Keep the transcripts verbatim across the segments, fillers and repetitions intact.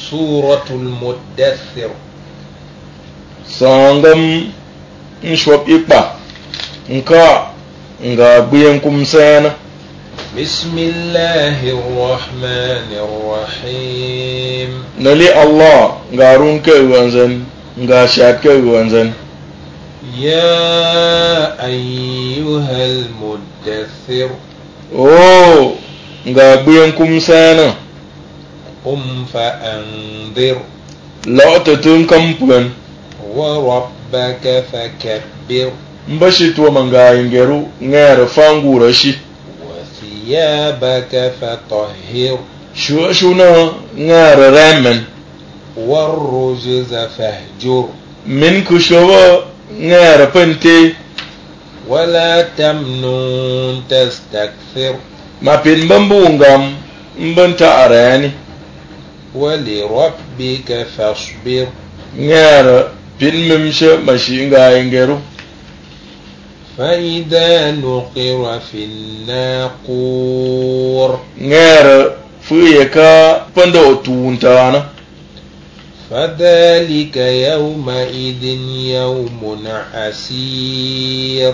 سورة المدثر. Sangam nshwap ipa nka nga gbiyen kumsana. بسم الله الرحمن الرحيم. Nali Allah nga runke wanzan nga shake wanzan. يا أيها المدثر. Oh nga gbiyen kumsana. قم فأنذر. La'tatun kampuan. وربك فكبر. Mbashitwa manga ingeru ngara fangura shi. وثيابك فطهر. Shua shuna ngara ramen. والرجز فاهجر. Min kushawa ngara pante. ولا تمنن تستكثر. Mapin bambungam mbanta arani. ولربك فاصبر. Ngara pin mimsha mashinga ingeru. فإذا نقر في الناقور. Ngara fuyeka panda otuntana. فذلك يومئذ يوم عسير.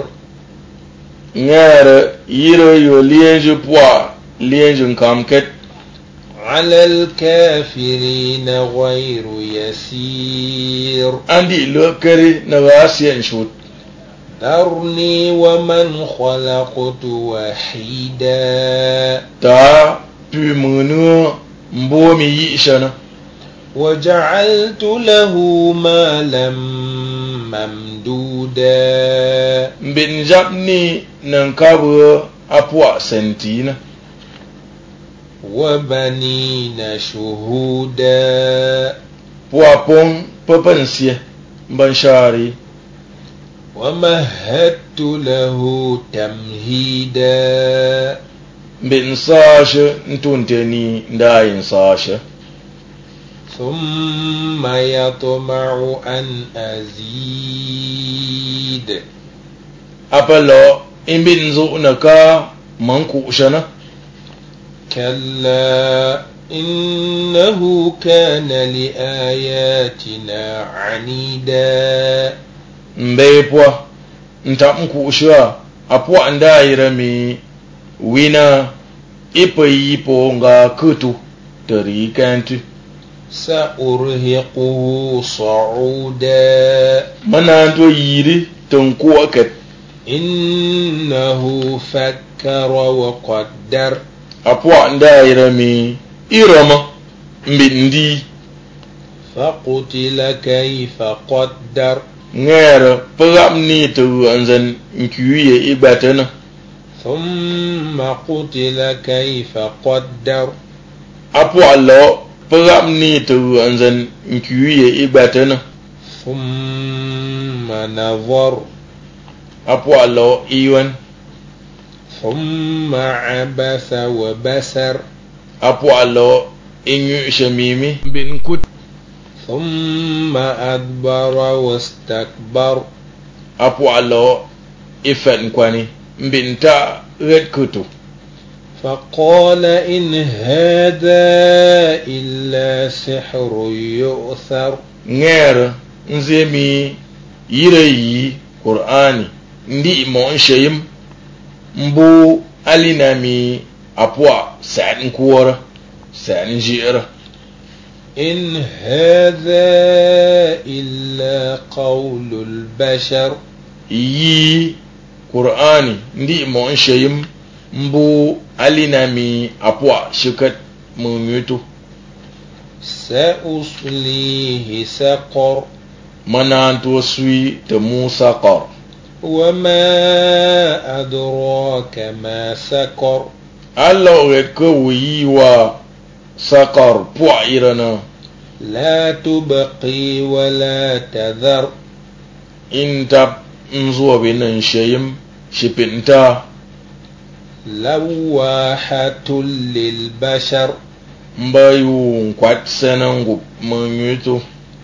Ngara yiro yo lienje pwa lienje kamket. على الكافرين غير يسير. Andi lokari na wasiyan shut. ذرني ومن خلقت وحيدا. Ta pumunu mbomi yishana. وجعلت له مالا ممدودا. Mbin japni nankabu apwa sentina. وبنين شهودا. Pwa pong papansiye banshari. ومهدت له تمهيدا. Mbin sashe ntunteni ndayin sashe. ثم يطمع أن أزيد. Apalo imbin zu'naka mankushana. كلا إنه كان لآياتنا عنيدا. Mbepwa ntamkushwa apwa ndaira mi wina ipo yipo nga kutu terikantu. سأرهقه صعودا. Mananto yiri tonkuwa ket. إنه فكر وقدر. Apwa ndaira mi irama mbindi. فقتل كيف قدر. Ngara pagamni tu anzan nkuye ibatana. ثم قتل كيف قدر. Apwa lo pagamni tu anzan nkuye ibatana. ثم نظر. Apwa lo iwan. ثم عبس وبسر. Apwa lo inyu shamimi bin kut. ثم أدبر واستكبر. Apwa lo ifan kwani mbinta red kutu. فقال إن هذا إلا سحر يؤثر. Ngara nzemi yireyi Qur'ani ndi mon shayim mbu alinami apwa san kuwara san jira. إن هذا إلا قول البشر. Yi Qur'ani ndi mon shayim mbu alinami apwa shikat mumutu. سأصليه سقر. Mananto sui ta Musa qar. وما أدراك ما سقر. Allah wekawi wa sakar pwa irana. لا تبقي ولا تذر. Intab nzuwa binan shayim shipinta. لواحة للبشر. Mbayu kwat sanangu mumutu.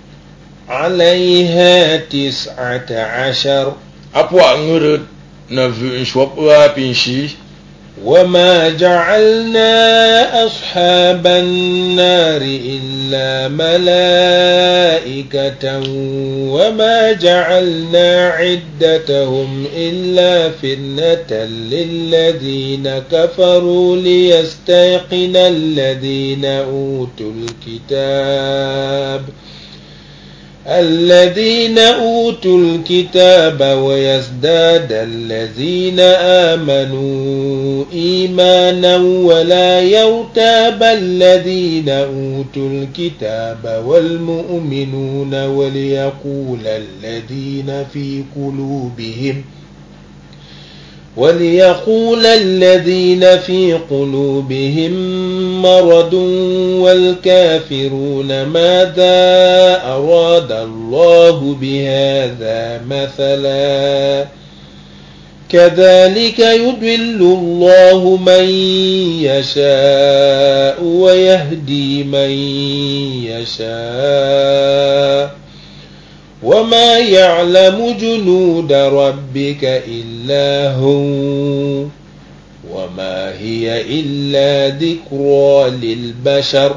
عليها تسعة عشر. Apwa ngurut na vu shwap wa pinshi. وما جعلنا أصحاب النار إلا ملائكة وما جعلنا عدتهم إلا فتنة للذين كفروا ليستيقن الذين أوتوا الكتاب الذين أوتوا الكتاب ويزداد الذين آمنوا إيمانا ولا يرتاب الذين أوتوا الكتاب والمؤمنون وليقول الذين في قلوبهم وليقول الذين في قلوبهم مرض والكافرون ماذا أراد الله بهذا مثلا كذلك يضل الله من يشاء ويهدي من يشاء وما يعلم جنود ربك إلا هو وما هي إلا ذكرى للبشر.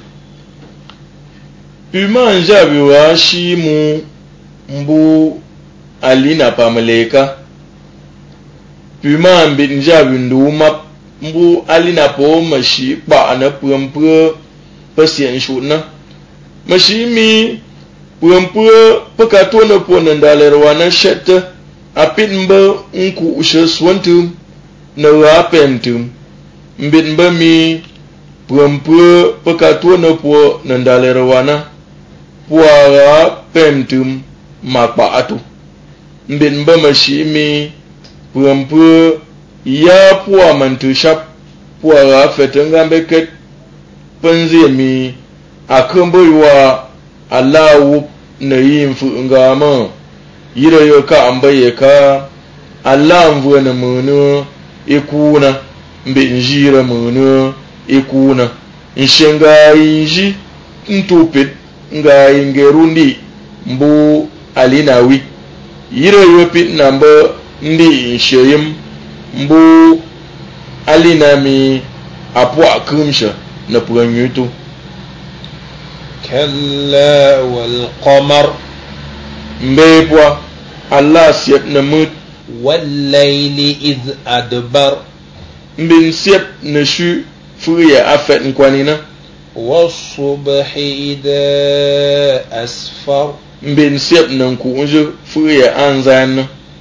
Puma njabi wa shimu mbu alina pamaleka. Puma mbit njabi nduma mbu alina po mashi ba na pumpur pasien shuna. Mashi mi pumpur pekatona po nandalerwana shete apit mba unku ushe swantum na rapentum mbit mba mi pumpur pekatona po nandalerwana puara pentum makpa atu mbit mba mashimi pumpur ya pua mantushap puara fetengambe ket penzemi akambo wa Allahu na yin fu ngama yira yo ka ambaye ka Allah mvu na munu ikuna mbe njira munu ikuna nshenga inji ntupit nga ingerundi mbu alinawi yira yo pit namba ndi nsheyim mbu alinami apwa kumsha na pwanyutu. كلا والقمر مبيبوا الله سيب نموت والليل إذ أدبر مبين سيب نشو فوية أفت نكوانينا والصبح إذا أسفر مبين سيب ننكوانجو فوية أنزان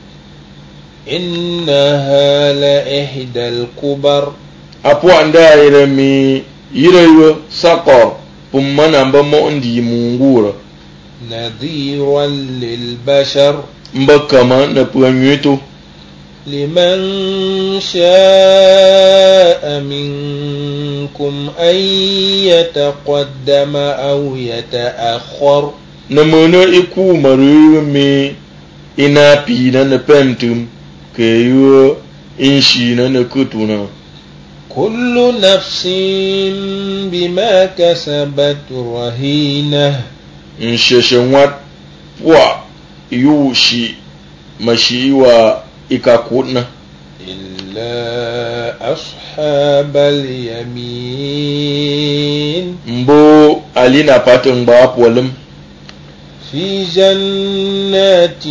إنها لإحدى الكبر أبوا عندها يرمي يريو ساقر Pumana mba mondi mungura نذيرا للبشر mbakama na puanywetu لمن شاء منكم أن يتقدم أو يتأخر namana iku marumi ina pina na pentum keyo inshina na kutuna كل نفس بما كسبت رهينة nsheshenwat pwa yushi mashiwa ikakuna إلا أصحاب اليمين mbo alina pateng ba polam في جنات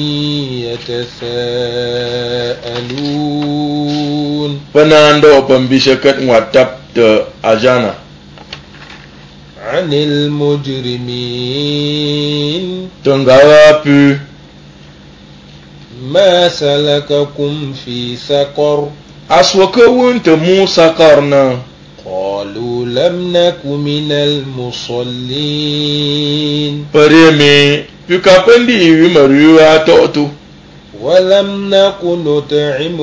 يتساءلون panando pambishakat ngwatap te ajana عن المجرمين tengara pu ما سلككم في سقر aswaka wunta musa karna قالوا لم نك من المصلين pareme pukapendi iwi mariwa totu ولم نك نطعم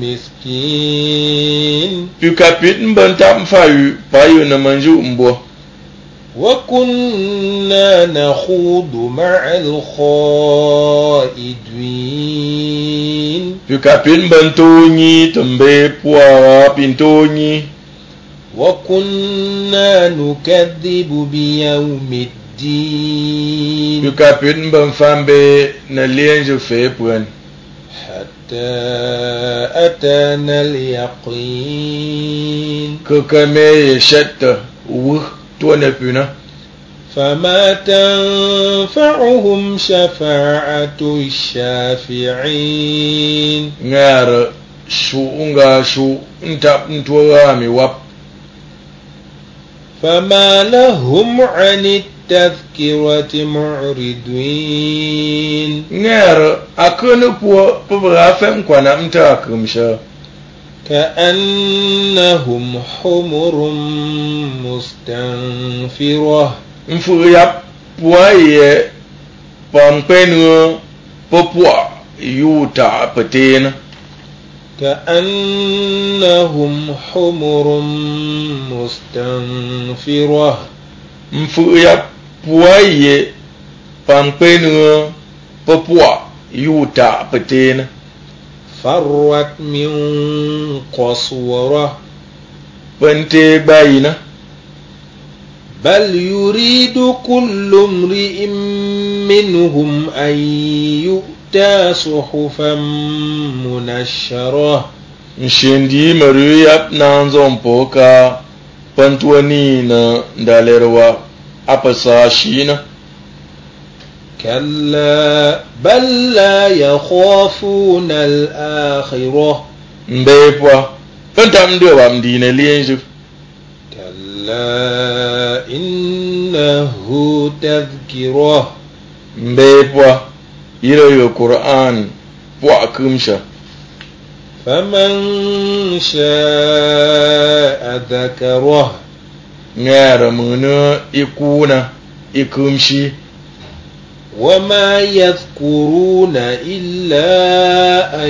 المسكين pukapit mbantam fayu payu na manju mbo وكنا نخوض مع الخائضين pukapit mbantonyi tembe puara pintonyi وكنا نكذب بيوم الدين pukapit mbanfambe na lienje fe puen حتى حتى أتانا اليقين ككمي شت وه تونبنا فما تنفعهم شفاعة الشافعين غير شو انغا شو انت انتوامي واب فما لهم عن التذكرة معرضين غير أكون بو بغافم كوانا متاكمشا كأنهم حمر مستنفرة mfuyap puaye pampenu popua yuta patena كأنهم حمر مستنفرة mfuyap puaye pampenu popua yuta patena فرت من قسورة pente bayina بل يريد كل امرئ منهم أن يؤتى صحفا منشرة nshendi maruyap nanzon poka pantuani na dalerwa apasa shina كلا بل لا يخافون الآخرة mbepwa pantamdo wa mdine lienju كلا إنه تذكرة mbepwa ilo Qur'an pwa kumsha فمن شاء ذكره ngara muna ikuna ikumshi وما يذكرون إلا أن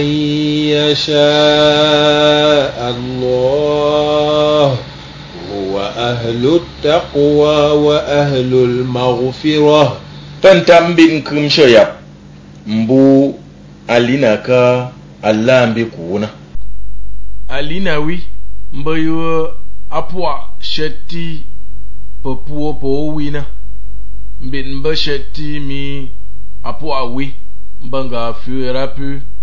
يشاء الله هو أهل التقوى وأهل المغفرة tantambin kumsha ya mbu alinaka allambi kuna alinawi mbayo apwa shetti popuo po wina mbin ba shetti mi apwa wi mbanga fu rapu